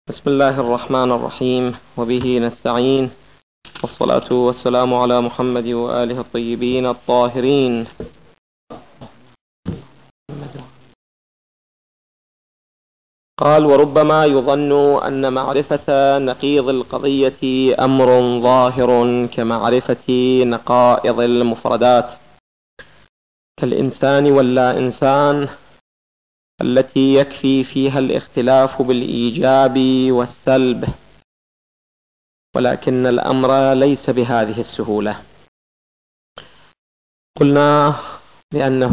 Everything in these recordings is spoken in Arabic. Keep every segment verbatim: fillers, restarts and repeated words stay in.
بسم الله الرحمن الرحيم، وبه نستعين، والصلاة والسلام على محمد وآله الطيبين الطاهرين. قال: وربما يظن أن معرفة نقيض القضية أمر ظاهر كمعرفة نقائض المفردات كالإنسان واللا إنسان التي يكفي فيها الاختلاف بالإيجاب والسلب، ولكن الأمر ليس بهذه السهولة. قلنا بأنه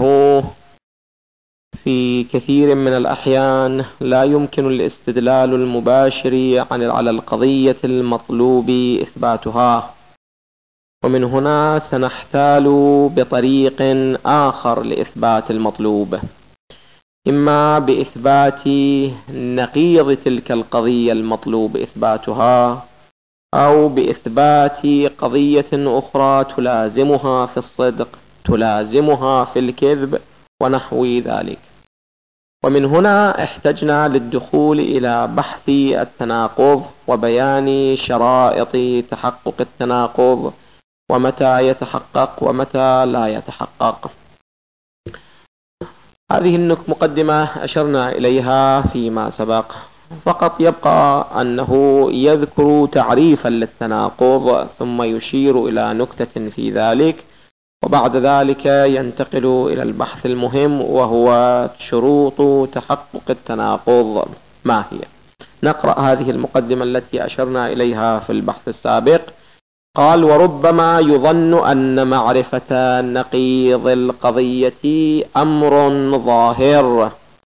في كثير من الأحيان لا يمكن الاستدلال المباشر على القضية المطلوب إثباتها، ومن هنا سنحتال بطريق آخر لإثبات المطلوب، إما بإثبات نقيض تلك القضية المطلوب إثباتها، أو بإثبات قضية أخرى تلازمها في الصدق، تلازمها في الكذب، ونحو ذلك. ومن هنا احتجنا للدخول إلى بحث التناقض وبيان شرائط تحقق التناقض، ومتى يتحقق ومتى لا يتحقق. هذه المقدمة أشرنا إليها فيما سبق، فقط يبقى أنه يذكر تعريفا للتناقض ثم يشير إلى نكتة في ذلك، وبعد ذلك ينتقل إلى البحث المهم، وهو شروط تحقق التناقض ما هي. نقرأ هذه المقدمة التي أشرنا إليها في البحث السابق. قال: وربما يظن أن معرفة نقيض القضية أمر ظاهر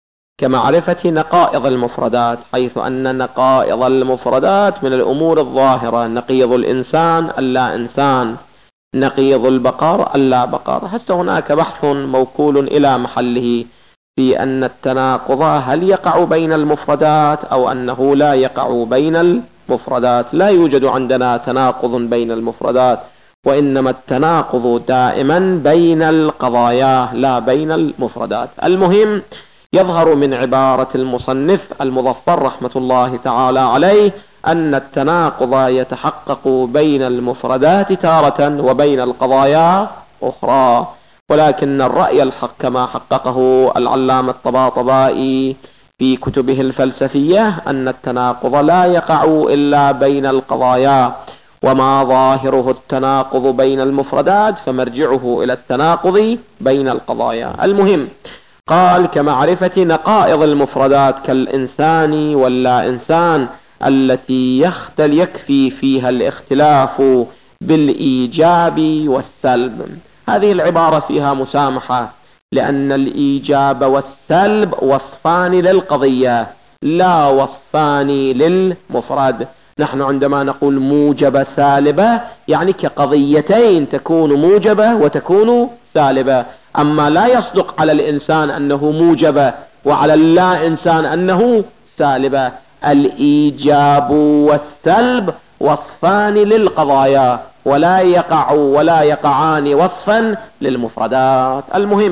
كمعرفة نقائض المفردات، حيث أن نقائض المفردات من الأمور الظاهرة، نقيض الإنسان اللا إنسان، نقيض البقر اللا بقر. هسه هناك بحث موكول إلى محله في أن التناقض هل يقع بين المفردات أو أنه لا يقع بين المفردات. لا يوجد عندنا تناقض بين المفردات، وإنما التناقض دائما بين القضايا لا بين المفردات. المهم يظهر من عبارة المصنف المظفر رحمة الله تعالى عليه أن التناقض يتحقق بين المفردات تارة وبين القضايا أخرى، ولكن الرأي الحق كما حققه العلامة الطباطبائي في كتبه الفلسفية أن التناقض لا يقع إلا بين القضايا، وما ظاهره التناقض بين المفردات فمرجعه إلى التناقض بين القضايا. المهم قال: كمعرفة نقائض المفردات كالإنسان واللا إنسان التي يختل يكفي فيها الاختلاف بالإيجاب والسلب. هذه العبارة فيها مسامحة، لأن الإيجاب والسلب وصفان للقضية لا وصفان للمفرد. نحن عندما نقول موجبة سالبة يعني كقضيتين تكون موجبة وتكون سالبة، أما لا يصدق على الإنسان أنه موجبة وعلى اللا إنسان أنه سالبة. الإيجاب والسلب وصفان للقضايا، ولا يقع ولا يقعان وصفا للمفردات. المهم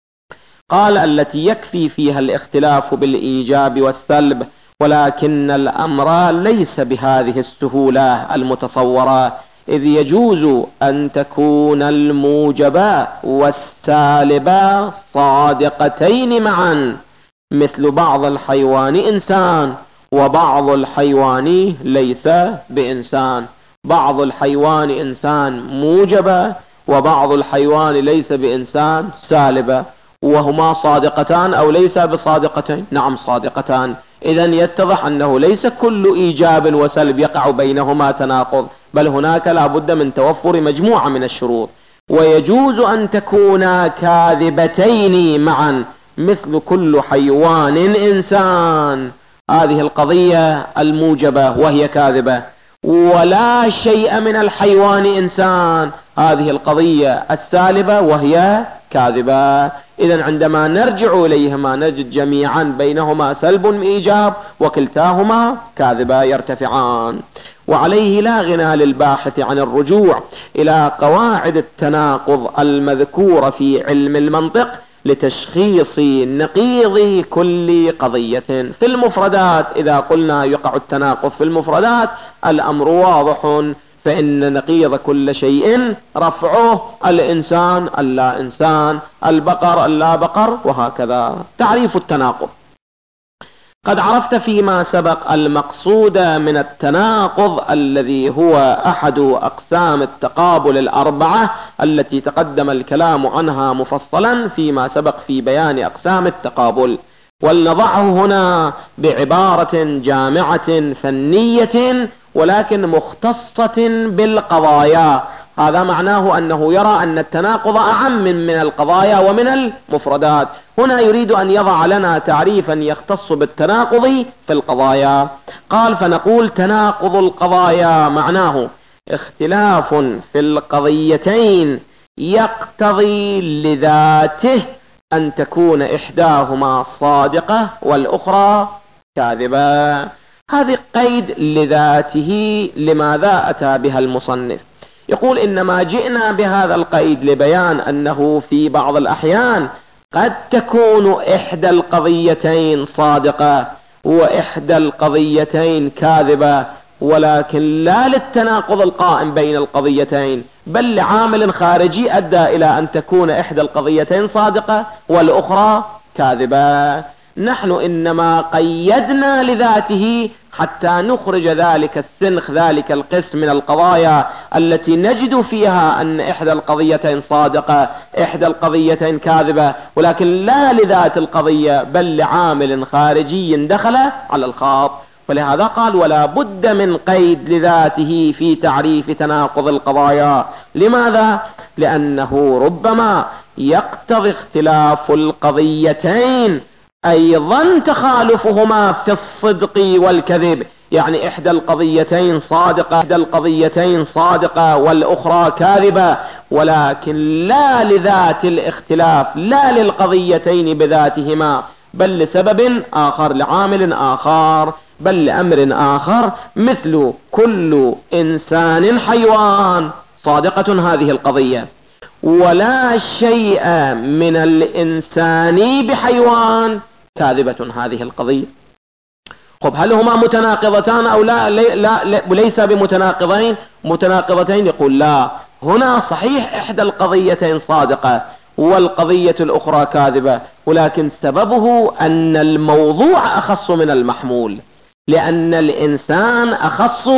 قال: التي يكفي فيها الاختلاف بالإيجاب والسلب، ولكن الأمر ليس بهذه السهولة المتصورة، إذ يجوز أن تكون الموجبة والسالبة صادقتين معا، مثل بعض الحيوان إنسان وبعض الحيوان ليس بإنسان، بعض الحيوان إنسان موجبة وبعض الحيوان ليس بإنسان سالبة، وهما صادقتان أو ليس بصادقتين؟ نعم صادقتان. إذن يتضح أنه ليس كل إيجاب وسلب يقع بينهما تناقض، بل هناك لا بد من توفر مجموعة من الشروط. ويجوز أن تكونا كاذبتين معا، مثل كل حيوان إنسان، هذه القضية الموجبة وهي كاذبة، ولا شيء من الحيوان إنسان، هذه القضية السالبة وهي كاذبة. إذن عندما نرجع إليهما نجد جميعا بينهما سلب إيجاب وكلتاهما كاذبة يرتفعان. وعليه لا غنى للباحث عن الرجوع إلى قواعد التناقض المذكورة في علم المنطق لتشخيص نقيض كل قضية. في المفردات إذا قلنا يقع التناقض في المفردات الأمر واضح، فإن نقيض كل شيء رفعه الإنسان اللا إنسان، البقر اللا بقر، وهكذا. تعريف التناقض: قد عرفت فيما سبق المقصود من التناقض الذي هو أحد أقسام التقابل الأربعة التي تقدم الكلام عنها مفصلا فيما سبق في بيان أقسام التقابل، ولنضعه هنا بعبارة جامعة فنية ولكن مختصة بالقضايا. هذا معناه أنه يرى أن التناقض أعم من القضايا ومن المفردات. هنا يريد أن يضع لنا تعريفا يختص بالتناقض في القضايا. قال: فنقول تناقض القضايا معناه اختلاف في القضيتين يقتضي لذاته أن تكون إحداهما صادقة والأخرى كاذبة. هذه قيد لذاته. لماذا أتى بها المصنف؟ يقول: إنما جئنا بهذا القيد لبيان أنه في بعض الأحيان قد تكون إحدى القضيتين صادقة وإحدى القضيتين كاذبة، ولكن لا للتناقض القائم بين القضيتين، بل لعامل خارجي أدى إلى أن تكون إحدى القضيتين صادقة والأخرى كاذبة. نحن إنما قيدنا لذاته حتى نخرج ذلك السنخ، ذلك القسم من القضايا التي نجد فيها أن إحدى القضيتين صادقة إحدى القضيتين كاذبة، ولكن لا لذات القضية بل لعامل خارجي دخل على الخاط. ولهذا قال: ولا بد من قيد لذاته في تعريف تناقض القضايا. لماذا؟ لأنه ربما يقتضي اختلاف القضيتين أيضا تخالفهما في الصدق والكذب، يعني إحدى القضيتين صادقة إحدى القضيتين صادقة والأخرى كاذبة، ولكن لا لذات الاختلاف، لا للقضيتين بذاتهما، بل لسبب آخر، لعامل آخر، بل لأمر آخر. مثل كل إنسان حيوان، صادقة هذه القضية، ولا شيء من الإنسان بحيوان، كاذبة هذه القضية. خب، هل هما متناقضتان أو لا؟ لا, لا ليس بمتناقضين متناقضتين. يقول: لا، هنا صحيح إحدى القضيتين صادقة والقضية الأخرى كاذبة، ولكن سببه أن الموضوع أخص من المحمول، لأن الإنسان أخص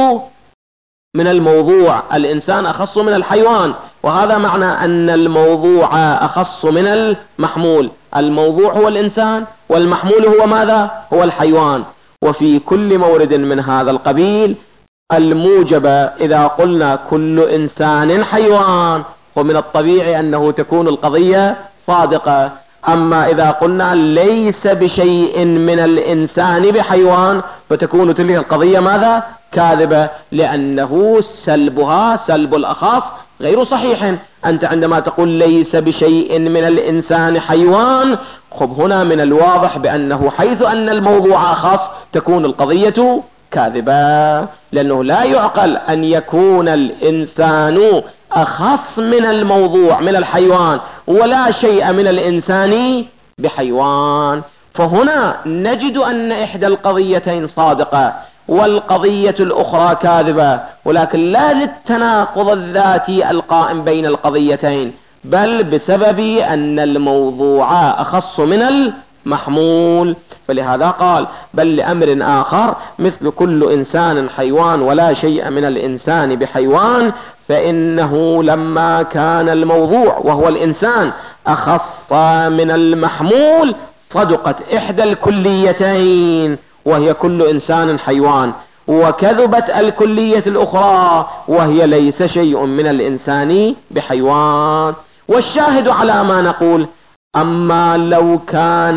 من الموضوع، الإنسان أخص من الحيوان، وهذا معنى أن الموضوع أخص من المحمول. الموضوع هو الإنسان والمحمول هو ماذا؟ هو الحيوان. وفي كل مورد من هذا القبيل الموجب إذا قلنا كل إنسان حيوان، ومن الطبيعي أنه تكون القضية صادقة. أما إذا قلنا ليس بشيء من الإنسان بحيوان، فتكون تلك القضية ماذا؟ كاذبة، لأنه سلبها سلب الأخص غير صحيح. أنت عندما تقول ليس بشيء من الإنسان حيوان، خب هنا من الواضح بأنه حيث أن الموضوع أخص تكون القضية كاذبة، لأنه لا يعقل أن يكون الإنسان أخص من الموضوع من الحيوان ولا شيء من الإنسان بحيوان. فهنا نجد أن إحدى القضيتين صادقة والقضية الأخرى كاذبة، ولكن لا للتناقض الذاتي القائم بين القضيتين، بل بسبب أن الموضوع أخص من المحمول. فلهذا قال: بل لأمر آخر، مثل كل إنسان حيوان ولا شيء من الإنسان بحيوان، فإنه لما كان الموضوع وهو الإنسان أخص من المحمول صدقت إحدى الكليتين وهي كل إنسان حيوان، وكذبت الكلية الأخرى وهي ليس شيء من الإنسان بحيوان. والشاهد على ما نقول: أما لو كان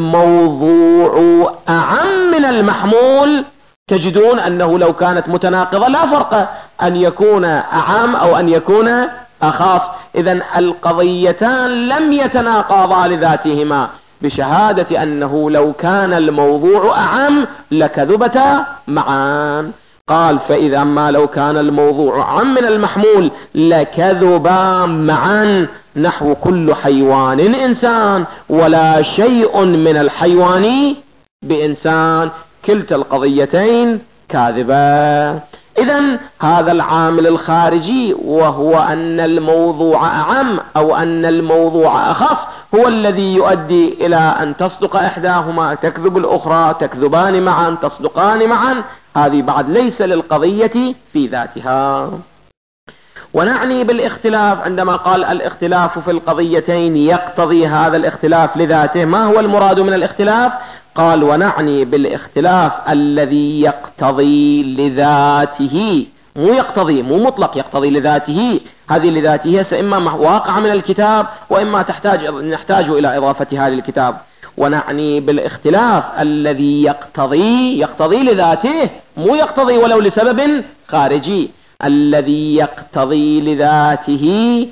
الموضوع أعم من المحمول، تجدون أنه لو كانت متناقضة لا فرق أن يكون أعم أو أن يكون أخص. إذن القضيتان لم يتناقضا لذاتهما، بشهادة أنه لو كان الموضوع أعم لكذبتا معا. قال: فإذا ما لو كان الموضوع أعم من المحمول لكذبا معا، نحو كل حيوان إنسان ولا شيء من الحيوان بإنسان، كلتا القضيتين كاذبة. إذن هذا العامل الخارجي، وهو أن الموضوع أعم أو أن الموضوع أخص، هو الذي يؤدي إلى أن تصدق إحداهما تكذب الأخرى، تكذبان معا تصدقان معا. هذه بعد ليس للقضية في ذاتها. ونعني بالاختلاف عندما قال الاختلاف في القضيتين يقتضي هذا الاختلاف لذاته، ما هو المراد من الاختلاف؟ قال ونعني بالاختلاف الذي يقتضي لذاته، مو يقتضي مو مطلق، يقتضي لذاته. هذه لذاته إما واقع من الكتاب وإما تحتاج نحتاج إلى إضافة هذه الكتاب. ونعني بالاختلاف الذي يقتضي يقتضي لذاته، مو يقتضي ولو لسبب خارجي، الذي يقتضي لذاته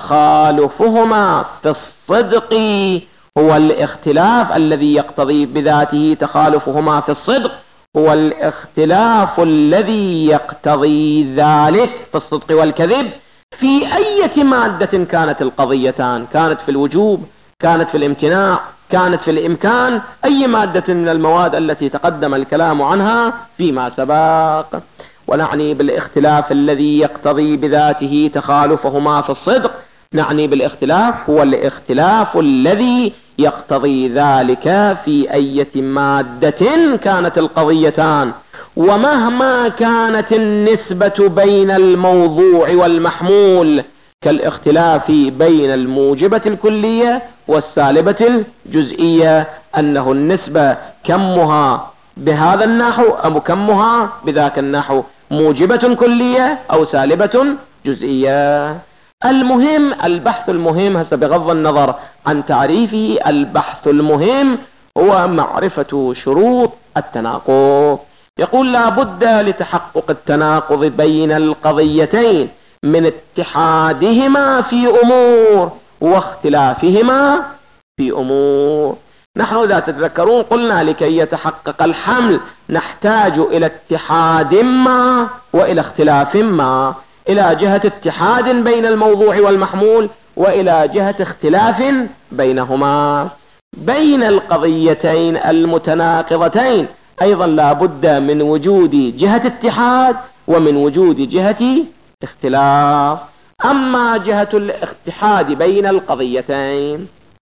تخالفهما في الصدق، هو الاختلاف الذي يقتضي بذاته تخالفهما في الصدق، هو الاختلاف الذي يقتضي ذلك في الصدق والكذب في أي مادة كانت القضيتان، كانت في الوجوب، كانت في الامتناع، كانت في الإمكان، أي مادة من المواد التي تقدم الكلام عنها فيما سبق. ونعني بالاختلاف الذي يقتضي بذاته تخالفهما في الصدق، نعني بالاختلاف هو الاختلاف الذي يقتضي ذلك في أي مادة كانت القضيتان، ومهما كانت النسبة بين الموضوع والمحمول، كالاختلاف بين الموجبة الكلية والسالبة الجزئية، أنه النسبة كمها بهذا النحو أو كمها بذاك النحو، موجبة كلية أو سالبة جزئية. المهم البحث المهم هسه بغض النظر عن تعريفه، البحث المهم هو معرفة شروط التناقض. يقول لا بد لتحقق التناقض بين القضيتين من اتحادهما في أمور واختلافهما في أمور. نحن إذا تتذكرون قلنا لكي يتحقق الحمل نحتاج إلى اتحاد ما وإلى اختلاف ما، إلى جهة اتحاد بين الموضوع والمحمول وإلى جهة اختلاف بينهما. بين القضيتين المتناقضتين أيضا لا بد من وجود جهة اتحاد ومن وجود جهة اختلاف. أما جهة الاتحاد بين القضيتين،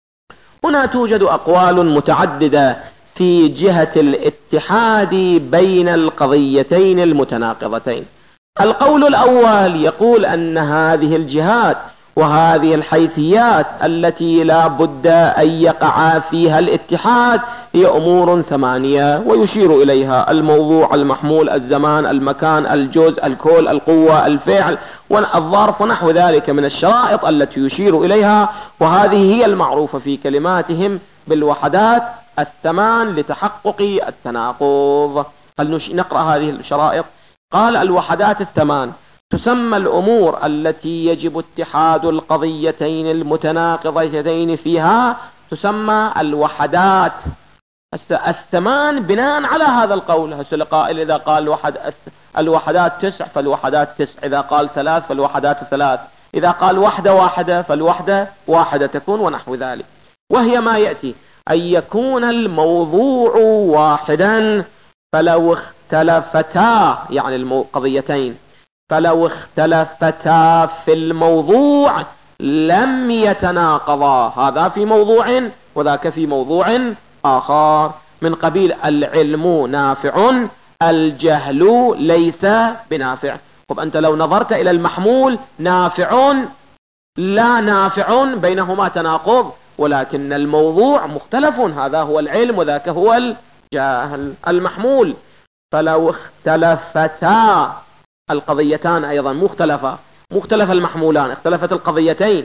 هنا توجد أقوال متعددة في جهة الاتحاد بين القضيتين المتناقضتين. القول الأول يقول أن هذه الجهات وهذه الحيثيات التي لا بد أن يقع فيها الاتحاد هي أمور ثمانية، ويشير إليها الموضوع، المحمول، الزمان، المكان، الجزء، الكل، القوة، الفعل والظرف ونحو ذلك من الشرائط التي يشير إليها، وهذه هي المعروفة في كلماتهم بالوحدات الثمان لتحقق التناقض. نقرأ هذه الشرائط. قال الوحدات الثمان تسمى الأمور التي يجب اتحاد القضيتين المتناقضتين فيها، تسمى الوحدات الثمان بناء على هذا القول. هسه القائل إذا قال الوحد الوحدات تسع فالوحدات تسع، إذا قال ثلاث فالوحدات ثلاث، إذا قال وحدة واحدة فالوحدة واحدة تكون، ونحو ذلك. وهي ما يأتي أن يكون الموضوع واحدا فلو اختلفتا، يعني القضيتين فلو اختلفتا في الموضوع لم يتناقضا، هذا في موضوع وذاك في موضوع آخر، من قبيل العلم نافع الجهل ليس بنافع. طب أنت لو نظرت إلى المحمول نافع لا نافع بينهما تناقض، ولكن الموضوع مختلف، هذا هو العلم وذاك هو الجهل. المحمول فلو اختلفتا القضيتان أيضا مختلفة، مختلف المحمولان، اختلفت القضيتين،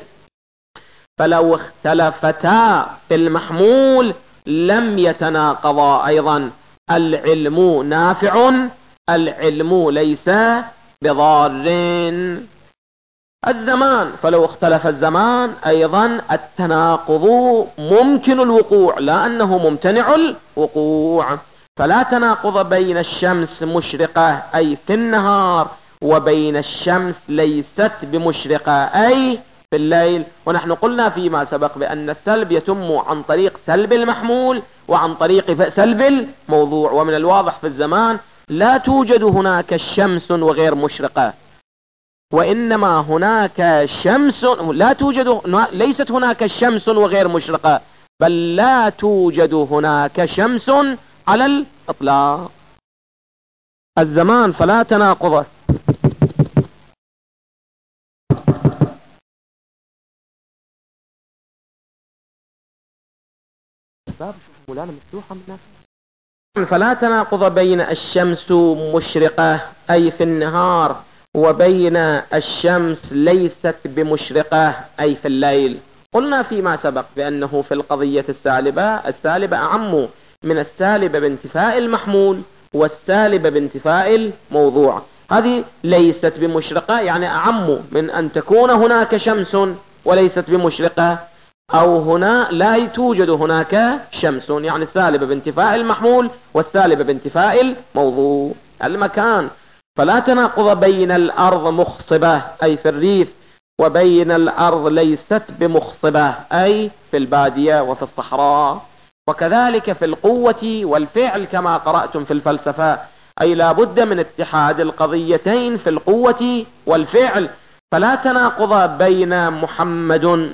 فلو اختلفتا في المحمول لم يتناقضا أيضا. العلم نافع العلم ليس بضار. الزمان فلو اختلف الزمان أيضا التناقض ممكن الوقوع لا أنه ممتنع الوقوع. فلا تناقض بين الشمس مشرقة أي في النهار وبين الشمس ليست بمشرقة أي في الليل. ونحن قلنا فيما سبق بأن السلب يتم عن طريق سلب المحمول وعن طريق سلب الموضوع. ومن الواضح في الزمان لا توجد هناك شمس وغير مشرقة، وإنما هناك شمس، لا توجد، ليست هناك شمس وغير مشرقة، بل لا توجد هناك شمس على الإطلاق. الزمان فلا تناقض. فلا تناقض بين الشمس مشرقة أي في النهار وبين الشمس ليست بمشرقة أي في الليل. قلنا فيما سبق بأنه في القضية السالبة، السالبة أعم من السالبة بانتفاء المحمول والسالبة بانتفاء الموضوع. هذه ليست بمشرقة يعني أعم من أن تكون هناك شمس وليست بمشرقة، أو هنا لا توجد هناك شمس، يعني السالبة بانتفاء المحمول والسالبة بانتفاء الموضوع. المكان فلا تناقض بين الأرض مخصبة أي في الريف وبين الأرض ليست بمخصبة أي في البادية وفي الصحراء. وكذلك في القوة والفعل كما قرأتم في الفلسفة، أي لا بد من اتحاد القضيتين في القوة والفعل. فلا تناقض بين محمد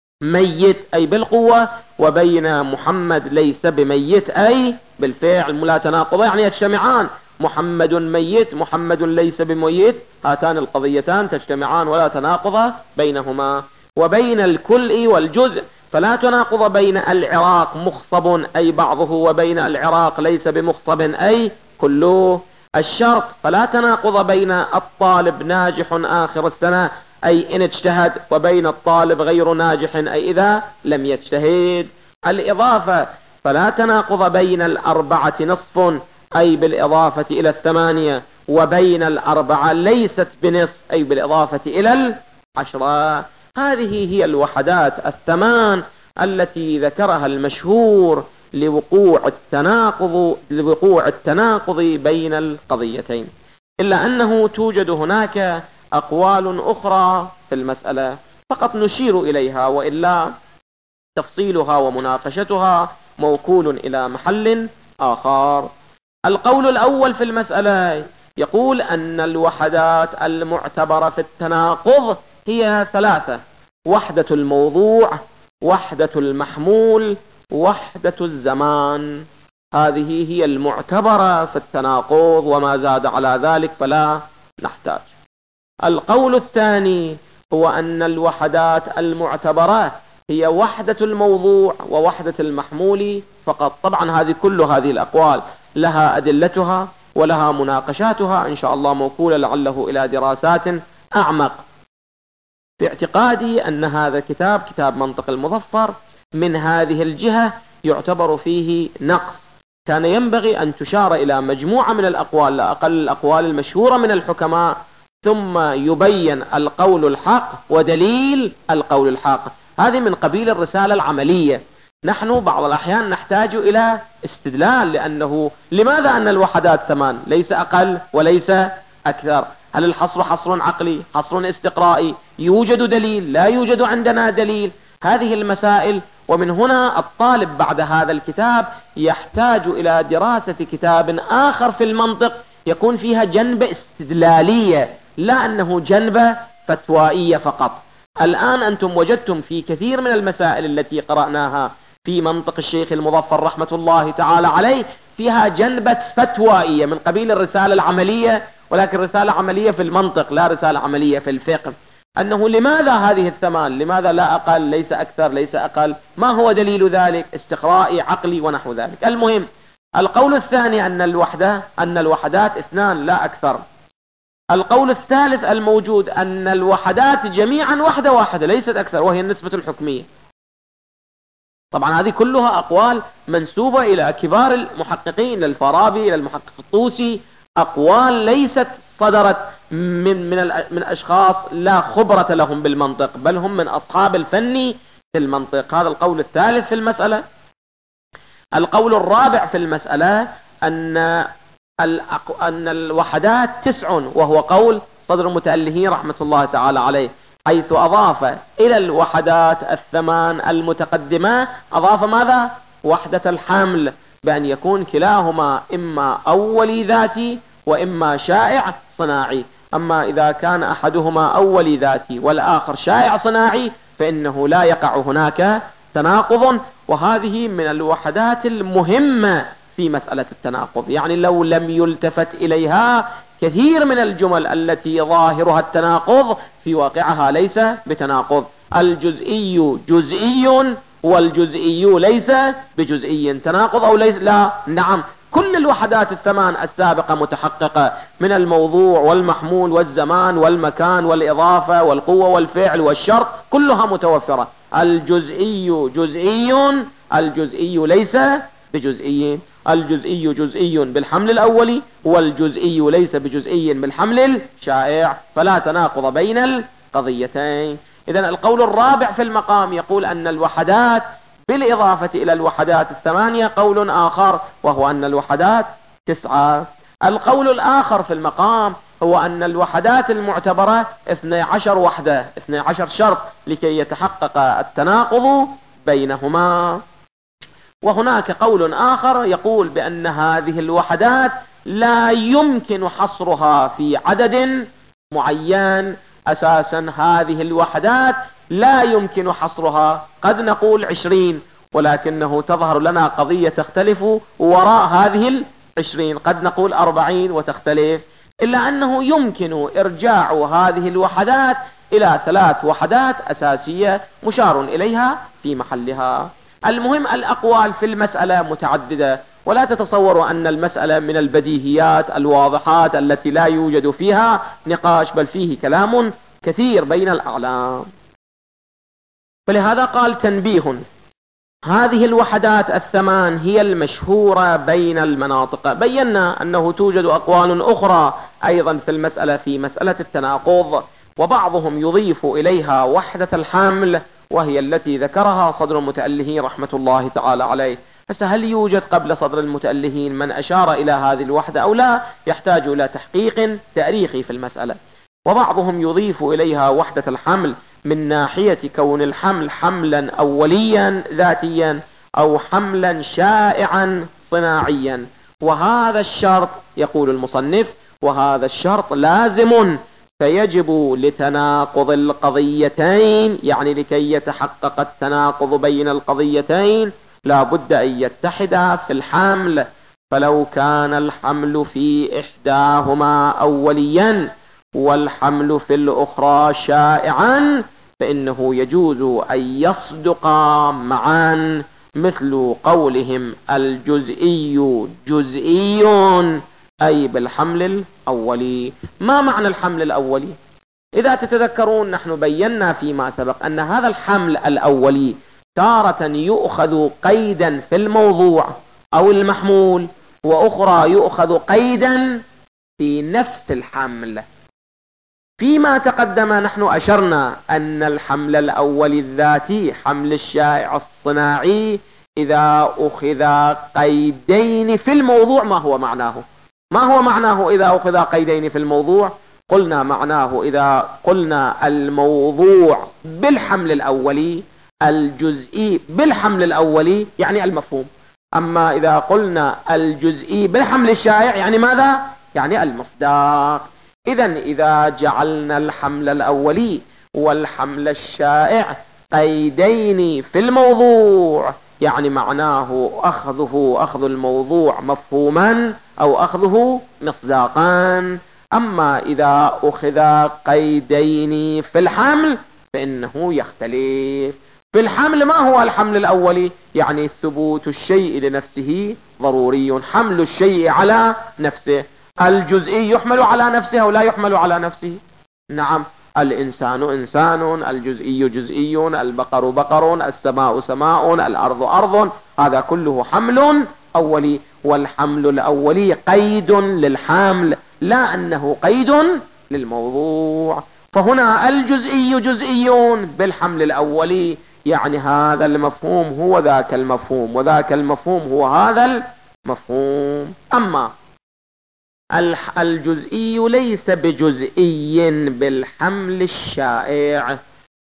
ميت أي بالقوة وبين محمد ليس بميت أي بالفعل. لا تناقض يعني يجتمعان، محمد ميت محمد ليس بميت، هاتان القضيتان تجتمعان ولا تناقض بينهما. وبين الكل والجزء فلا تناقض بين العراق مخصب أي بعضه وبين العراق ليس بمخصب أي كله. الشرط فلا تناقض بين الطالب ناجح آخر السنة أي إن اجتهد وبين الطالب غير ناجح أي إذا لم يجتهد. الإضافة فلا تناقض بين الأربعة نصف أي بالإضافة إلى الثمانية وبين الأربعة ليست بنصف أي بالإضافة إلى العشرة. هذه هي الوحدات الثمان التي ذكرها المشهور لوقوع التناقض لوقوع التناقض بين القضيتين، إلا أنه توجد هناك أقوال أخرى في المسألة فقط نشير إليها، وإلا تفصيلها ومناقشتها موكول إلى محل آخر. القول الأول في المسألة يقول أن الوحدات المعتبرة في التناقض هي ثلاثة: وحدة الموضوع، وحدة المحمول، وحدة الزمان. هذه هي المعتبرة في التناقض، وما زاد على ذلك فلا نحتاج. القول الثاني هو أن الوحدات المعتبرة هي وحدة الموضوع ووحدة المحمول فقط. طبعا هذه كل هذه الأقوال لها أدلتها ولها مناقشاتها إن شاء الله موكولة لعله إلى دراسات أعمق. في اعتقادي أن هذا كتاب كتاب منطق المظفر من هذه الجهة يعتبر فيه نقص. كان ينبغي أن تشار إلى مجموعة من الأقوال، لا أقل الأقوال المشهورة من الحكماء، ثم يبين القول الحق ودليل القول الحق. هذه من قبيل الرسالة العملية. نحن بعض الأحيان نحتاج إلى استدلال، لأنه لماذا أن الوحدات ثمان ليس أقل وليس أكثر؟ هل الحصر حصر عقلي، حصر استقرائي، يوجد دليل، لا يوجد عندنا دليل؟ هذه المسائل. ومن هنا الطالب بعد هذا الكتاب يحتاج إلى دراسة كتاب آخر في المنطق يكون فيها جنبة استدلالية، لا أنه جنبة فتوائية فقط. الآن أنتم وجدتم في كثير من المسائل التي قرأناها في منطق الشيخ المظفر رحمة الله تعالى عليه فيها جنبة فتوائية من قبيل الرسالة العملية، ولكن رسالة عملية في المنطق لا رسالة عملية في الفقه. أنه لماذا هذه الثمان، لماذا لا أقل، ليس أكثر، ليس أقل، ما هو دليل ذلك، استقرائي، عقلي، ونحو ذلك. المهم القول الثاني أن الوحدة أن الوحدات اثنان لا أكثر. القول الثالث الموجود أن الوحدات جميعا وحدة واحدة ليست أكثر، وهي النسبة الحكمية. طبعا هذه كلها أقوال منسوبة إلى كبار المحققين، للفارابي، إلى المحقق الطوسي، أقوال ليست صدرت من من من أشخاص لا خبرة لهم بالمنطق، بل هم من أصحاب الفن في المنطق. هذا القول الثالث في المسألة. القول الرابع في المسألة أن أن الوحدات تسع، وهو قول صدر المتألهين رحمة الله تعالى عليه. حيث أضاف إلى الوحدات الثمان المتقدمة أضاف ماذا؟ وحدة الحمل، بأن يكون كلاهما إما أولي ذاتي وإما شائع صناعي. أما إذا كان أحدهما أولي ذاتي والآخر شائع صناعي فإنه لا يقع هناك تناقض. وهذه من الوحدات المهمة في مسألة التناقض، يعني لو لم يلتفت إليها كثير من الجمل التي ظاهرها التناقض في واقعها ليس بتناقض. الجزئي جزئي والجزئي ليس بجزئي، تناقض أو ليس؟ لا، نعم، كل الوحدات الثمان السابقة متحققة من الموضوع والمحمول والزمان والمكان والإضافة والقوة والفعل والشرط، كلها متوفرة. الجزئي جزئي، الجزئي ليس بجزئي، الجزئي جزئي بالحمل الأولي والجزئي ليس بجزئي بالحمل الشائع، فلا تناقض بين القضيتين. إذن القول الرابع في المقام يقول أن الوحدات بالإضافة إلى الوحدات الثمانية قول آخر، وهو أن الوحدات تسعة. القول الآخر في المقام هو أن الوحدات المعتبرة اثني عشر وحدة، اثني عشر شرط لكي يتحقق التناقض بينهما. وهناك قول آخر يقول بأن هذه الوحدات لا يمكن حصرها في عدد معين. أساسا هذه الوحدات لا يمكن حصرها، قد نقول عشرين، ولكنه تظهر لنا قضية تختلف وراء هذه العشرين، قد نقول أربعين وتختلف، إلا أنه يمكن إرجاع هذه الوحدات إلى ثلاث وحدات أساسية مشار إليها في محلها. المهم الأقوال في المسألة متعددة، ولا تتصوروا أن المسألة من البديهيات الواضحات التي لا يوجد فيها نقاش، بل فيه كلام كثير بين الأعلام. فلهذا قال تنبيه: هذه الوحدات الثمان هي المشهورة بين المناطق. بينا أنه توجد أقوال أخرى أيضا في المسألة في مسألة التناقض، وبعضهم يضيف إليها وحدة الحمل، وهي التي ذكرها صدر المتألهين رحمة الله تعالى عليه. فهل يوجد قبل صدر المتألهين من أشار إلى هذه الوحدة أو لا؟ يحتاج إلى تحقيق تاريخي في المسألة. وبعضهم يضيف إليها وحدة الحمل من ناحية كون الحمل حملا أوليا ذاتيا أو حملا شائعا صناعيا، وهذا الشرط يقول المصنف وهذا الشرط لازم، فيجب لتناقض القضيتين، يعني لكي يتحقق التناقض بين القضيتين لا بد أن يتحدا في الحمل. فلو كان الحمل في إحداهما أوليا والحمل في الأخرى شائعا فإنه يجوز أن يصدقا معا، مثل قولهم الجزئي جزئي أي بالحمل الأولي. ما معنى الحمل الأولي؟ إذا تتذكرون نحن بينا فيما سبق أن هذا الحمل الأولي تارة يؤخذ قيدا في الموضوع أو المحمول، وأخرى يؤخذ قيدا في نفس الحمل. فيما تقدم نحن أشرنا أن الحمل الأولي الذاتي حمل الشائع الصناعي إذا أخذ قيدين في الموضوع. ما هو معناه؟ ما هو معناه إذا أخذ قيدين في الموضوع؟ قلنا معناه إذا قلنا الموضوع بالحمل الأولي، الجزئي بالحمل الأولي، يعني المفهوم. أما إذا قلنا الجزئي بالحمل الشائع يعني ماذا؟ يعني المصداق. إذن إذا جعلنا الحمل الأولي والحمل الشائع قيدين في الموضوع يعني معناه أخذه أخذ الموضوع مفهوما أو أخذه مصداقا. أما إذا أخذ قيدين في الحمل فإنه يختلف. في الحمل ما هو الحمل الأولي؟ يعني ثبوت الشيء لنفسه ضروري، حمل الشيء على نفسه. الجزئي يحمل على نفسه أو لا يحمل على نفسه؟ نعم، الإنسان إنسان، الجزئي جزئي، البقر بقر، السماء سماء، الأرض أرض، هذا كله حمل أولي. والحمل الأولي قيد للحمل، لا أنه قيد للموضوع. فهنا الجزئي جزئيون بالحمل الأولي يعني هذا المفهوم هو ذاك المفهوم، وذاك المفهوم هو هذا المفهوم. أما الجزئي ليس بجزئي بالحمل الشائع.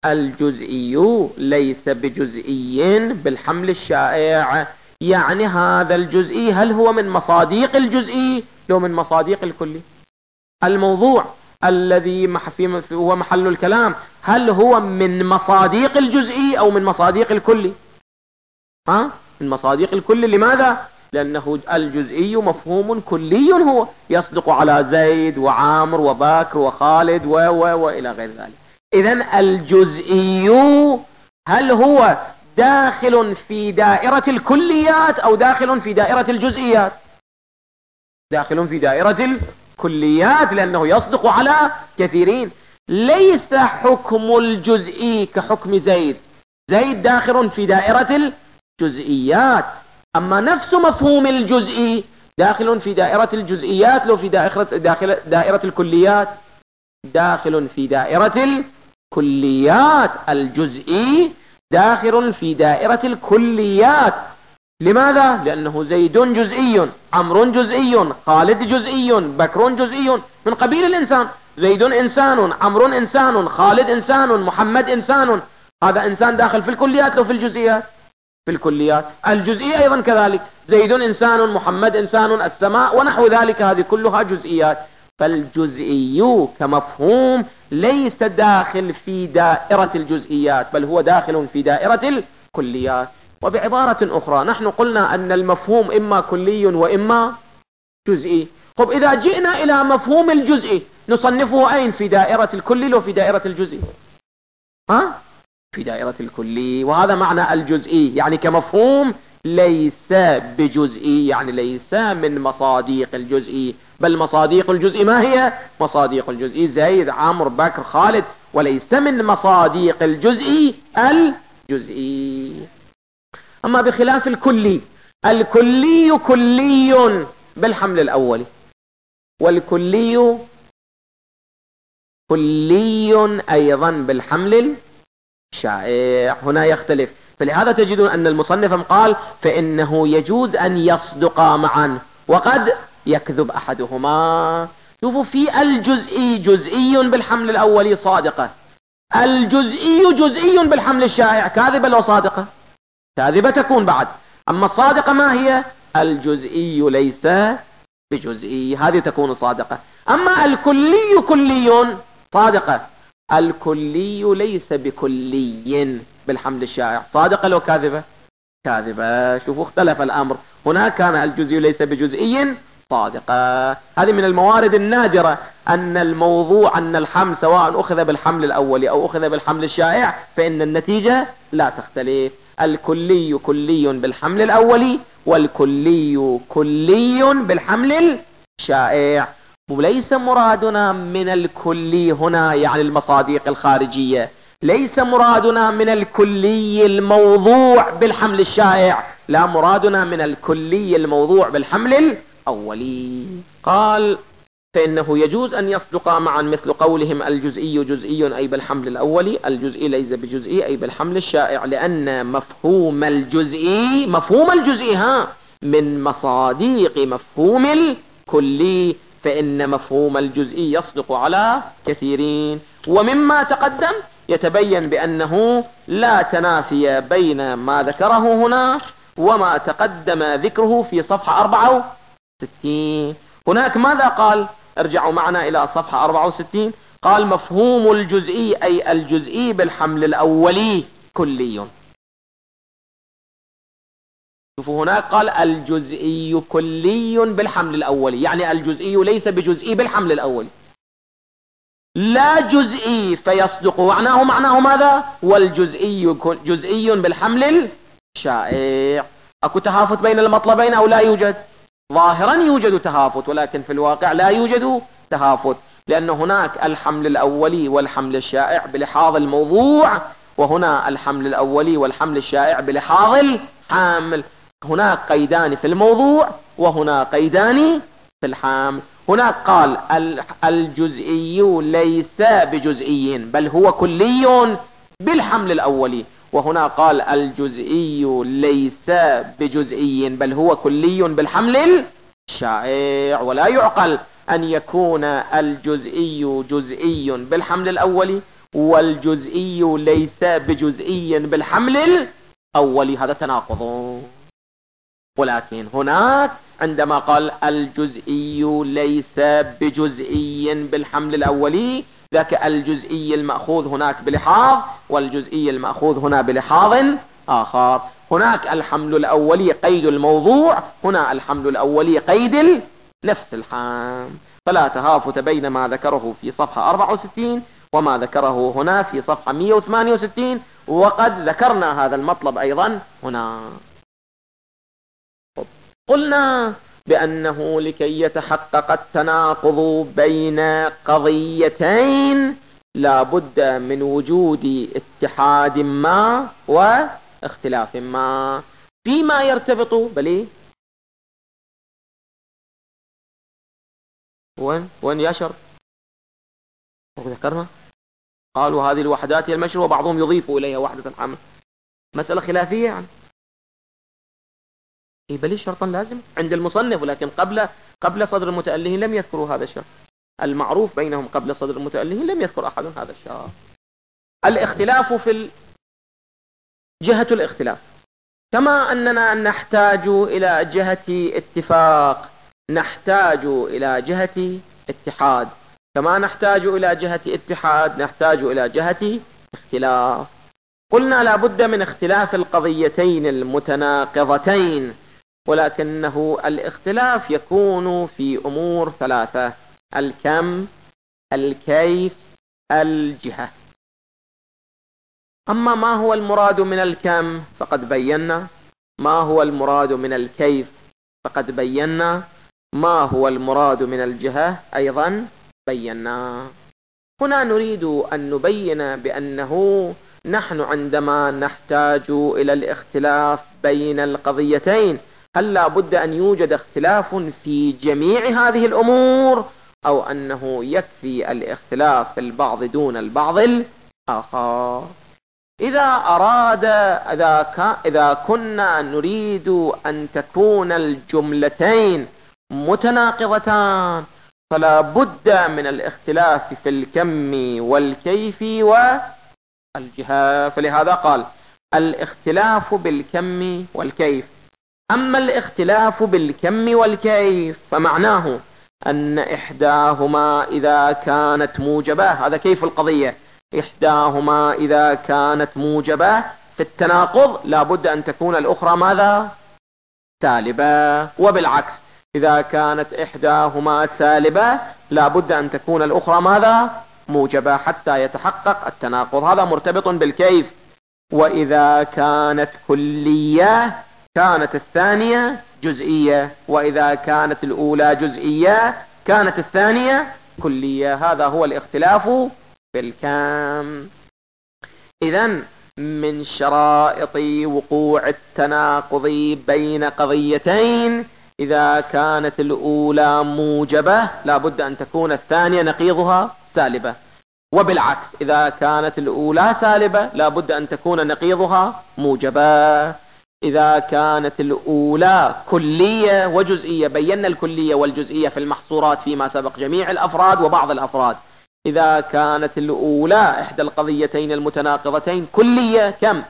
الجزئي ليس بجزئي بالحمل الشائع، يعني هذا الجزئي هل هو من مصاديق الجزئي لو من مصاديق الكلي؟ الموضوع الذي هو محل الكلام هل هو من مصاديق الجزئي او من مصاديق الكلي؟ ها؟ من مصاديق الكلي. لماذا؟ لأنه الجزئي مفهوم كلي، هو يصدق على زيد وعامر وبكر وخالد و و وإلى غير ذلك. إذن الجزئي هل هو داخل في دائرة الكليات أو داخل في دائرة الجزئيات؟ داخل في دائرة الكليات، لأنه يصدق على كثيرين. ليس حكم الجزئي كحكم زيد، زيد داخل في دائرة الجزئيات، أما نفس مفهوم الجزئي داخل في دائرة الجزئيات لو في دائرة, داخل دائرة الكليات، داخل في دائرة الكليات. الجزئي داخل في دائرة الكليات. لماذا؟ لأنه زيد جزئي، عمرو جزئي، خالد جزئي، بكر جزئي، من قبيل الإنسان. زيد إنسان، عمرو إنسان، خالد إنسان، محمد إنسان. هذا إنسان داخل في الكليات لو في الجزئيات؟ في الكليات. الجزئي أيضا كذلك، زيد إنسان، محمد إنسان، السماء ونحو ذلك، هذه كلها جزئيات. فالجزئي كمفهوم ليس داخل في دائرة الجزئيات، بل هو داخل في دائرة الكليات. وبعبارة أخرى نحن قلنا أن المفهوم إما كلي وإما جزئي. طب إذا جئنا إلى مفهوم الجزئي نصنفه أين؟ في دائرة الكلي أو في دائرة الجزئي؟ ها؟ في دائرة الكلي. وهذا معنى الجزئي، يعني كمفهوم ليس بجزئي، يعني ليس من مصاديق الجزئي، بل مصاديق الجزئي ما هي؟ مصاديق الجزئي زيد، عمرو، بكر، خالد، وليس من مصاديق الجزئي الجزئي. أما بخلاف الكلي، الكلي كلي بالحمل الأولي، والكلي كلي أيضا بالحمل الشائع. هنا يختلف. فلهذا تجدون أن المصنف قال فإنه يجوز أن يصدقا معا وقد يكذب أحدهما. شوفوا، في الجزئي جزئي بالحمل الأولي صادقة، الجزئي جزئي بالحمل الشائع كاذبة لو صادقة؟ كاذبة تكون بعد. أما الصادقة ما هي؟ الجزئي ليس بجزئي، هذه تكون صادقة. أما الكلي كلي صادقة، الكلي ليس بكلي بالحمل الشائع، صادقة لو كاذبة؟ كاذبة. شوفوا اختلف الأمر. هناك كان الجزئي ليس بجزئي صادقة. هذه من الموارد النادرة أن الموضوع أن الحمل سواء أخذ بالحمل الأولي أو أخذ بالحمل الشائع فإن النتيجة لا تختلف. الكلي كلي بالحمل الأولي، والكلي كلي بالحمل الشائع. وليس مرادنا من الكلي هنا يعني المصاديق الخارجية، ليس مرادنا من الكلي الموضوع بالحمل الشائع، لا، مرادنا من الكلي الموضوع بالحمل الأولي. قال فإنه يجوز أن يصدقا معا مثل قولهم الجزئي جزئي أي بالحمل الأولي، الجزئي ليس بجزئي أي بالحمل الشائع، لأن مفهوم الجزئي مفهوم الجزئي ها من مصاديق مفهوم الكلي، فإن مفهوم الجزئي يصدق على كثيرين. ومما تقدم يتبين بأنه لا تنافي بين ما ذكره هنا وما تقدم ذكره في صفحة أربعة وستين. هناك ماذا قال؟ ارجعوا معنا إلى صفحة أربعة وستين. قال مفهوم الجزئي أي الجزئي بالحمل الأولي كلي. شوفوا هناك قال الجزئي كلي بالحمل الأولي، يعني الجزئي ليس بجزئي بالحمل الأولي، لا جزئي فيصدق معناه معناه ماذا؟ والجزئي جزئي بالحمل الشائع. أكو تهافت بين المطلبين أو لا يوجد؟ ظاهرا يوجد تهافت، ولكن في الواقع لا يوجد تهافت، لأن هناك الحمل الأولي والحمل الشائع بلحاظ الموضوع، وهنا الحمل الأولي والحمل الشائع بلحاظ الحامل. هناك قيدان في الموضوع وهنا قيدان في الحامل. هناك قال الجزئي ليس بجزئي بل هو كلي بالحمل الأولي، وهنا قال الجزئي ليس بجزئي بل هو كلي بالحمل شائع، ولا يعقل أن يكون الجزئي جزئي بالحمل الأولي والجزئي ليس بجزئي بالحمل الأولي، هذا تناقض. ولكن هناك عندما قال الجزئي ليس بجزئي بالحمل الأولي، ذاك الجزئي المأخوذ هناك بلحاظ والجزئي المأخوذ هنا بلحاظ آخر. هناك الحمل الأولي قيد الموضوع، هنا الحمل الأولي قيد نفس الحمل، فلا تهافت بين ما ذكره في صفحة أربعة وستين وما ذكره هنا في صفحة مئة وثمانية وستين، وقد ذكرنا هذا المطلب أيضا هنا. قلنا بأنه لكي يتحقق التناقض بين قضيتين لا بد من وجود اتحاد ما واختلاف ما فيما يرتبط بلي. وين وين يشر ذكرنا قالوا هذه الوحدات هي المشر، وبعضهم يضيف إليها وحدة الحمل. مسألة خلافية يعني إيه بلي شرطا لازم عند المصنف، ولكن قبل قبل صدر المتألهين لم يذكروا هذا الشرط. المعروف بينهم قبل صدر المتألهين لم يذكر أحد هذا الشرط. الاختلاف في جهة الاختلاف، كما أننا نحتاج إلى جهة اتفاق نحتاج إلى جهة اتحاد، كما نحتاج إلى جهة اتحاد نحتاج إلى جهة اختلاف. قلنا لا بد من اختلاف القضيتين المتناقضتين، ولكنه الاختلاف يكون في أمور ثلاثة: الكم، الكيف، الجهة. أما ما هو المراد من الكم فقد بينا، ما هو المراد من الكيف فقد بينا، ما هو المراد من الجهة أيضا بينا. هنا نريد أن نبين بأنه نحن عندما نحتاج إلى الاختلاف بين القضيتين، هل لا بد أن يوجد اختلاف في جميع هذه الأمور، أو أنه يكفي الاختلاف في البعض دون البعض الآخر؟ إذا أراد إذا, إذا كنا نريد أن تكون الجملتين متناقضتان فلا بد من الاختلاف في الكم والكيف والجهة، فلهذا قال الاختلاف بالكم والكيف. أما الاختلاف بالكم والكيف فمعناه أن إحداهما إذا كانت موجبة، هذا كيف القضية، إحداهما إذا كانت موجبة في التناقض لا بد أن تكون الأخرى ماذا؟ سالبة، وبالعكس إذا كانت إحداهما سالبة لا بد أن تكون الأخرى ماذا؟ موجبة، حتى يتحقق التناقض. هذا مرتبط بالكيف. وإذا كانت كلية كانت الثانية جزئية، وإذا كانت الأولى جزئية كانت الثانية كلية. هذا هو الاختلاف في الكم. إذن من شرائط وقوع التناقض بين قضيتين إذا كانت الأولى موجبة لا بد أن تكون الثانية نقيضها سالبة، وبالعكس إذا كانت الأولى سالبة لا بد أن تكون نقيضها موجبة. إذا كانت الأولى كلية وجزئية، بينا الكلية والجزئية في المحصورات فيما سبق، جميع الأفراد وبعض الأفراد. إذا كانت الأولى إحدى القضيتين المتناقضتين كلية كم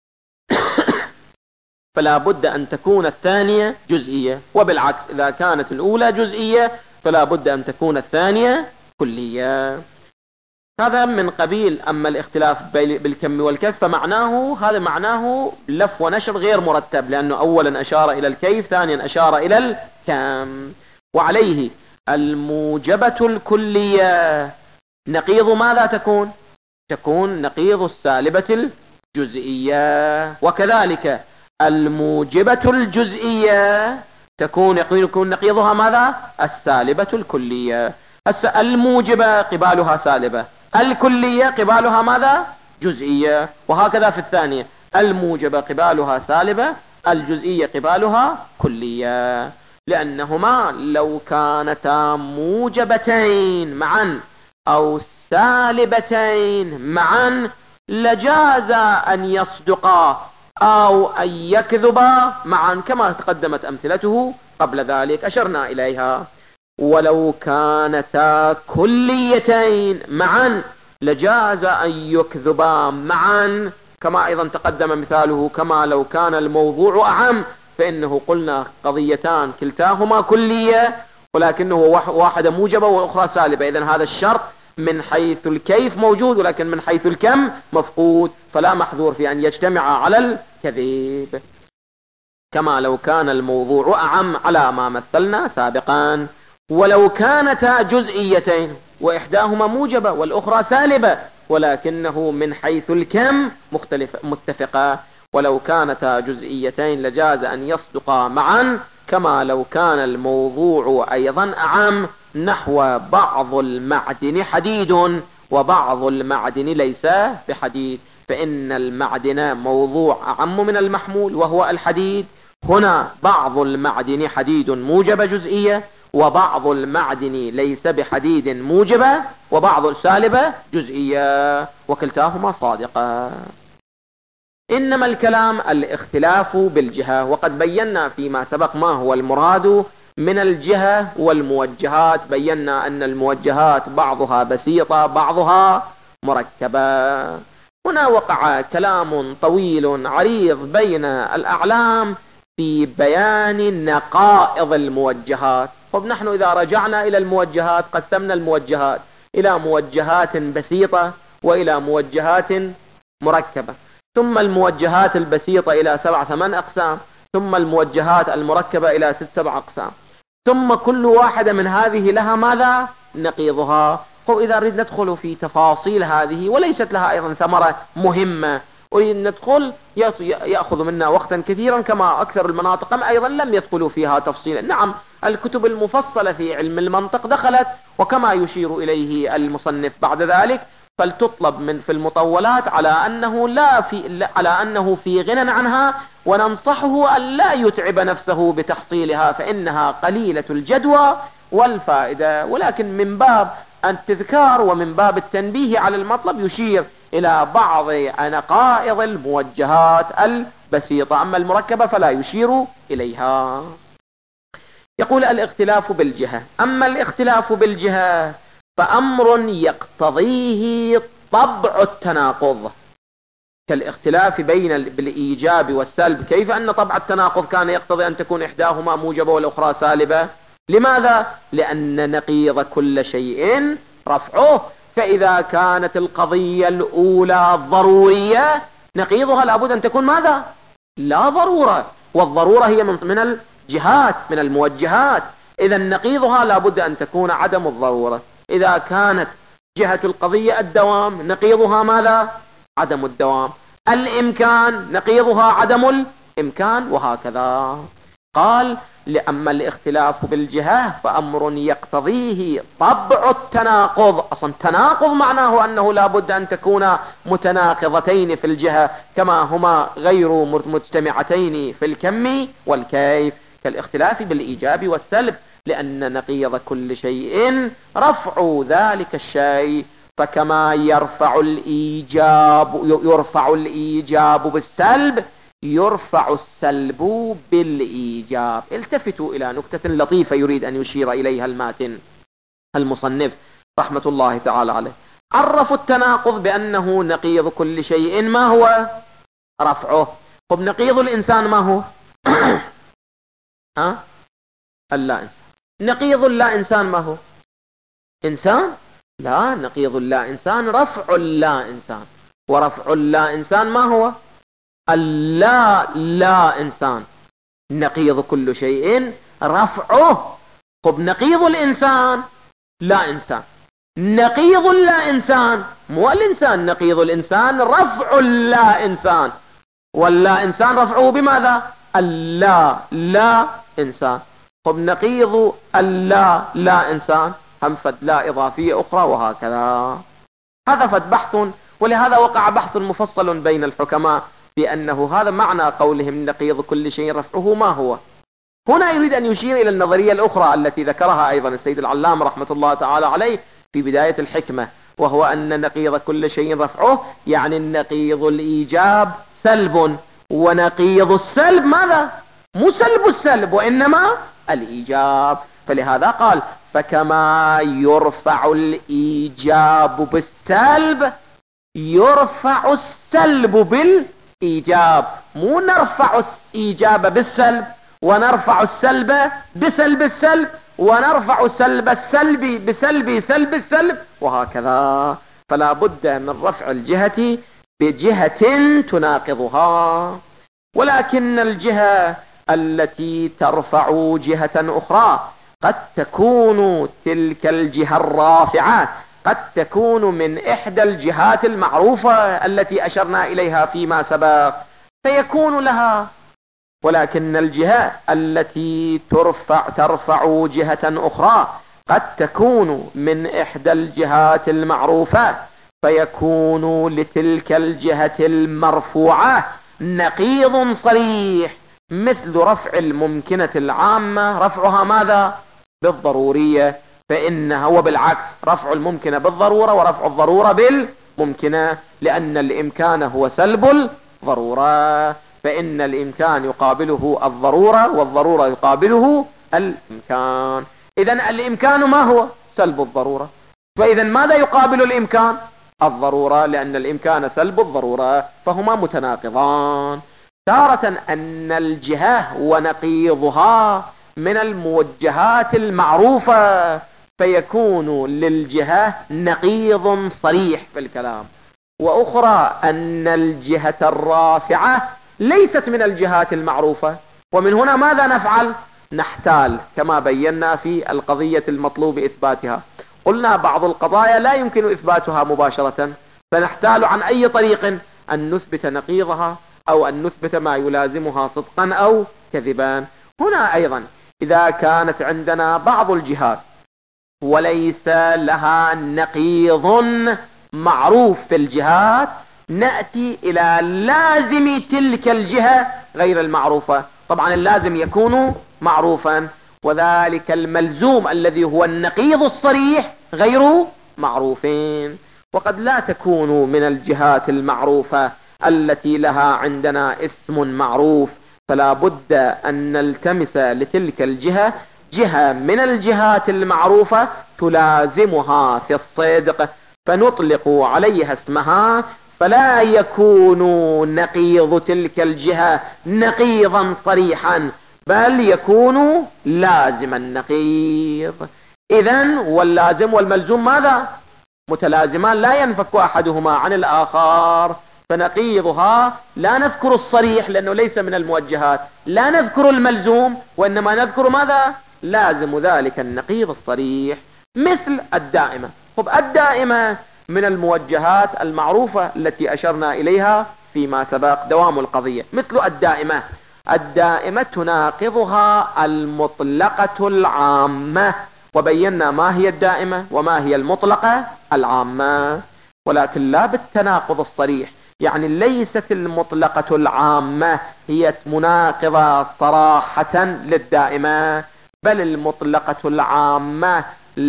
فلا بد أن تكون الثانية جزئية، وبالعكس إذا كانت الأولى جزئية فلا بد أن تكون الثانية كلية. هذا من قبيل. أما الاختلاف بالكم والكيف فمعناه هذا معناه لف ونشر غير مرتب، لأنه أولا أشار إلى الكيف، ثانيا أشار إلى الكم. وعليه الموجبة الكلية نقيض ماذا تكون؟ تكون نقيض السالبة الجزئية، وكذلك الموجبة الجزئية تكون يكون نقيضها ماذا؟ السالبة الكلية. الموجبة قبالها سالبة، الكلية قبالها ماذا؟ جزئية، وهكذا في الثانية الموجبة قبالها سالبة، الجزئية قبالها كلية. لأنهما لو كانتا موجبتين معا أو سالبتين معا لجاز أن يصدقا أو أن يكذبا معا، كما تقدمت أمثلته قبل ذلك أشرنا إليها. ولو كانتا كليتين معا لجاز أن يكذبا معا، كما أيضا تقدم مثاله كما لو كان الموضوع أعم، فإنه قلنا قضيتان كلتاهما كلية ولكنه واحدة موجبة والأخرى سالبة، إذن هذا الشرط من حيث الكيف موجود ولكن من حيث الكم مفقود، فلا محذور في أن يجتمع على الكذب. كما لو كان الموضوع أعم على ما مثلنا سابقا. ولو كانتا جزئيتين وإحداهما موجبة والأخرى سالبة ولكنه من حيث الكم مختلف متفقة، ولو كانتا جزئيتين لجاز أن يصدقا معا، كما لو كان الموضوع أيضا أعم، نحو بعض المعدن حديد وبعض المعدن ليس بحديد، فإن المعدن موضوع أعم من المحمول وهو الحديد. هنا بعض المعدن حديد موجبة جزئية وبعض المعدن ليس بحديد موجبة وبعض السالبة جزئية، وكلتاهما صادقة. إنما الكلام الاختلاف بالجهة، وقد بينا فيما سبق ما هو المراد من الجهة والموجهات. بينا أن الموجهات بعضها بسيطة بعضها مركبة. هنا وقع كلام طويل عريض بين الأعلام في بيان نقائض الموجهات. طب نحن إذا رجعنا إلى الموجهات قسمنا الموجهات إلى موجهات بسيطة وإلى موجهات مركبة، ثم الموجهات البسيطة إلى سبع ثمان أقسام، ثم الموجهات المركبة إلى ست سبع أقسام، ثم كل واحدة من هذه لها ماذا؟ نقيضها. إذا نريد ندخل في تفاصيل هذه وليست لها أيضا ثمرة مهمة ونريد ندخل يأخذ منا وقتا كثيرا، كما أكثر المناطق أيضا لم يدخلوا فيها تفصيلا. نعم الكتب المفصلة في علم المنطق دخلت، وكما يشير إليه المصنف بعد ذلك فلتطلب من في المطولات على أنه لا في على أنه في غنى عنها، وننصحه أن لا يتعب نفسه بتحصيلها فإنها قليلة الجدوى والفائدة، ولكن من باب التذكار ومن باب التنبيه على المطلب يشير إلى بعض نقائض الموجهات البسيطة، أما المركبة فلا يشير إليها. يقول الاختلاف بالجهة. أما الاختلاف بالجهة فأمر يقتضيه طبع التناقض، كالاختلاف بين بالإيجاب والسلب. كيف أن طبع التناقض كان يقتضي أن تكون إحداهما موجبة والأخرى سالبة؟ لماذا؟ لأن نقيض كل شيء رفعه، فإذا كانت القضية الأولى ضرورية نقيضها لابد أن تكون ماذا؟ لا ضرورة، والضرورة هي من الجهات من الموجهات، إذا نقيضها لابد أن تكون عدم الضرورة. إذا كانت جهة القضية الدوام نقيضها ماذا؟ عدم الدوام. الإمكان نقيضها عدم الإمكان، وهكذا. قال لأما الاختلاف بالجهة فأمر يقتضيه طبع التناقض. أصلا تناقض معناه أنه لابد أن تكون متناقضتين في الجهة كما هما غير مجتمعتين في الكم والكيف، كالاختلاف بالإيجاب والسلب، لأن نقيض كل شيء رفع ذلك الشيء، فكما يرفع الإيجاب يرفع الإيجاب بالسلب يرفع السلب بالإيجاب. التفتوا إلى نكتة لطيفة يريد أن يشير إليها الماتن المصنف رحمة الله تعالى عليه. عرفوا التناقض بأنه نقيض كل شيء ما هو؟ رفعه. طب نقيض الإنسان ما هو؟ ها؟ اللا إنسان. نقيض اللا إنسان ما هو؟ إنسان؟ لا، نقيض اللا إنسان رفع اللا إنسان، ورفع اللا إنسان ما هو؟ اللا لا إنسان. نقيض كل شيء رفعه. طب نقيض الإنسان لا إنسان، نقيض اللا إنسان مو الإنسان، نقيض الإنسان رفع اللا إنسان، واللا إنسان رفعه بماذا؟ اللا لا إنسان. طب نقيض اللا لا إنسان هم فد لا إضافية أخرى، وهكذا. هذا فد بحث، ولهذا وقع بحث مفصل بين الحكماء بأنه هذا معنى قولهم نقيض كل شيء رفعه ما هو. هنا يريد أن يشير إلى النظرية الأخرى التي ذكرها أيضا السيد العلام رحمة الله تعالى عليه في بداية الحكمة، وهو أن نقيض كل شيء رفعه يعني النقيض الإيجاب سلب، ونقيض السلب ماذا؟ مو سلب السلب وإنما الإيجاب. فلهذا قال فكما يرفع الإيجاب بالسلب يرفع السلب بالإيجاب. مو نرفع الإيجاب بالسلب ونرفع السلب بسلب السلب ونرفع سلب السلب بسلب سلب السلب وهكذا. فلا بد من رفع الجهة بجهة تناقضها. ولكن الجهة التي ترفع جهة أخرى قد تكون تلك الجهة الرافعة قد تكون من إحدى الجهات المعروفة التي أشرنا إليها فيما سبق فيكون لها. ولكن الجهة التي ترفع ترفع جهة أخرى قد تكون من إحدى الجهات المعروفة فيكون لتلك الجهة المرفوعة نقيض صريح، مثل رفع الممكنة العامة رفعها ماذا؟ بالضرورية، فإنها وبالعكس رفع الممكنة بالضرورة ورفع الضرورة بالممكنة، لأن الإمكان هو سلب الضرورة، فإن الإمكان يقابله الضرورة والضرورة يقابله الإمكان. إذن الإمكان ما هو؟ سلب الضرورة. فإذا ماذا يقابل الإمكان؟ الضرورة، لأن الإمكان سلب الضرورة، فهما متناقضان. تارة أن الجهة ونقيضها من الموجهات المعروفة فيكون للجهة نقيض صريح في الكلام، وأخرى أن الجهة الرافعة ليست من الجهات المعروفة. ومن هنا ماذا نفعل؟ نحتال كما بينا في القضية المطلوب إثباتها. قلنا بعض القضايا لا يمكن إثباتها مباشرة، فنحتال عن أي طريق أن نثبت نقيضها أو أن نثبت ما يلازمها صدقا أو كذبا. هنا أيضا إذا كانت عندنا بعض الجهات وليس لها نقيض معروف في الجهات نأتي إلى لازم تلك الجهة غير المعروفة. طبعا اللازم يكون معروفا، وذلك الملزوم الذي هو النقيض الصريح غير معروفين. وقد لا تكون من الجهات المعروفة التي لها عندنا اسم معروف، فلا بد أن نلتمس لتلك الجهة جهة من الجهات المعروفة تلازمها في الصدق فنطلق عليها اسمها، فلا يكون نقيض تلك الجهة نقيضا صريحا بل يكون لازم النقيض. إذن واللازم والملزوم ماذا؟ متلازمان لا ينفك أحدهما عن الآخر، فنقيضها لا نذكر الصريح لأنه ليس من الموجهات، لا نذكر الملزوم وإنما نذكر ماذا؟ لازم ذلك النقيض الصريح. مثل الدائمة. خب الدائمة من الموجهات المعروفة التي أشرنا إليها فيما سبق دوام القضية. مثل الدائمة، الدائمة تناقضها المطلقة العامة، وبينا ما هي الدائمة وما هي المطلقة العامة، ولكن لا بالتناقض الصريح. يعني ليست المطلقة العامة هي مناقضة صراحة للدائمة، بل المطلقة العامة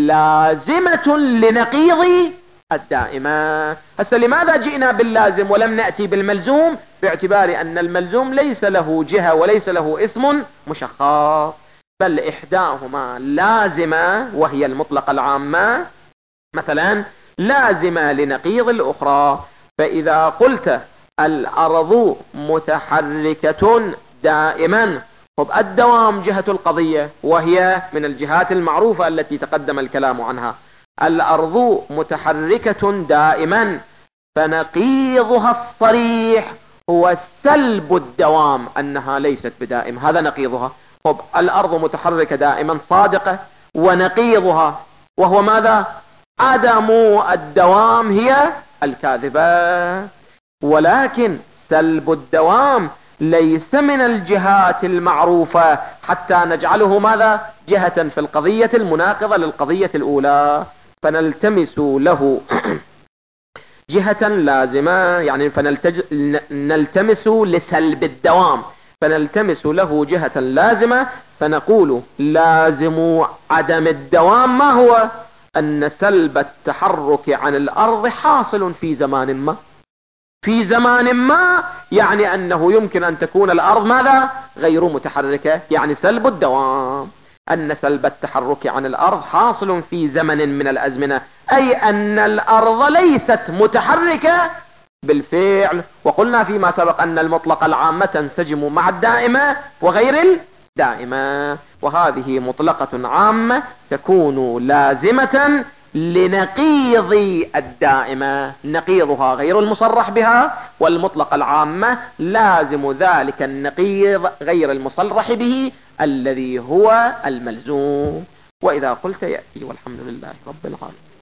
لازمة لنقيض الدائمة. هسه لماذا جئنا باللازم ولم نأتي بالملزوم؟ باعتبار أن الملزوم ليس له جهة وليس له اسم مشخص، بل إحداهما لازمة وهي المطلقة العامة مثلا لازمة لنقيض الأخرى. فإذا قلت الأرض متحركة دائما، طب الدوام جهة القضية وهي من الجهات المعروفة التي تقدم الكلام عنها. الأرض متحركة دائما، فنقيضها الصريح هو سلب الدوام، أنها ليست بدائم، هذا نقيضها. طب الأرض متحركة دائما صادقة، ونقيضها وهو ماذا؟ عدم الدوام هي الكاذبة. ولكن سلب الدوام ليس من الجهات المعروفة حتى نجعله ماذا؟ جهة في القضية المناقضة للقضية الأولى، فنلتمس له جهة لازمة، يعني فنلتمس لسلب الدوام فنلتمس له جهة لازمة، فنقول لازم عدم الدوام ما هو؟ أن سلب التحرك عن الأرض حاصل في زمان ما، في زمان ما يعني أنه يمكن أن تكون الأرض ماذا؟ غير متحركة، يعني سلب الدوام. أن سلب التحرك عن الأرض حاصل في زمن من الأزمنة، أي أن الأرض ليست متحركة بالفعل. وقلنا فيما سبق أن المطلق العامة تنسجم مع الدائمة وغير الدائمة، وهذه مطلقة عامة تكون لازمة لنقيض الدائمة، نقيضها غير المصرح بها، والمطلق العامة لازم ذلك النقيض غير المصرح به الذي هو الملزوم. وإذا قلت يأتي، والحمد لله رب العالمين.